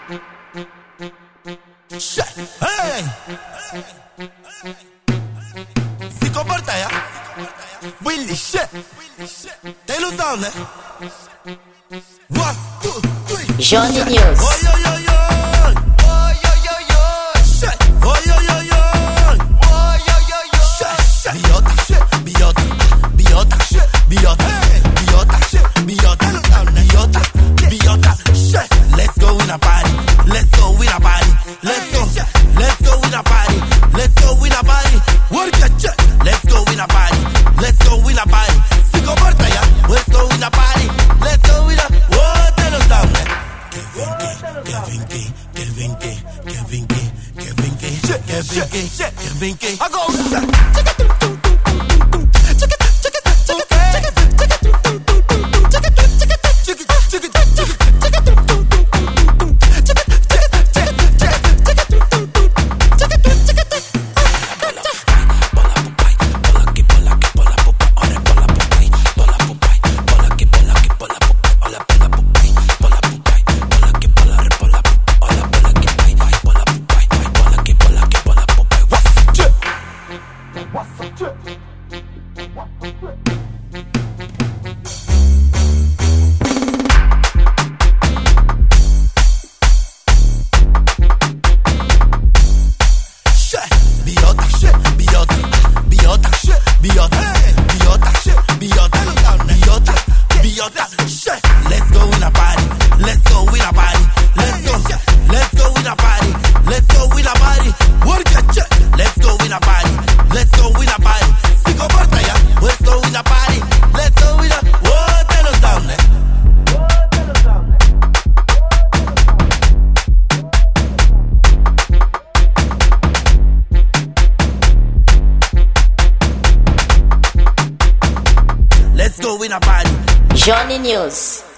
Hey! Si comporta ya. Willy shit. Tem ilusão, né? 1, 2, 3. Johnny News. Oi, oi, oi, oi. Oi, oi, oi, oi. Shit. Oi, oi, oi, oi. Oi, oi, oi, oi. Shit. Biota, shit. Biota. Biota, shit. Biota. Hey. Biota, shit. Biota. Biota. Biota. Shit. Let's go in a party. Let's go in a party. Let's go. Let's go in a party. Let's go in a party. Work your shit. Let's go in a party. Let's go in a party. Si comporta ya. Let's go in a party. Let's go in a. Oh, te lo down, eh. I go. Let's go in a party. Let's go in a party. Let's go. Let's go in a party. Let's go in a party. Work your shit. Let's go in a party. Let's go in a party. Si comporta ya. Let's go in a party. Let's go in a. Oh, te lo down, eh. Let's go in a party. Johnny News.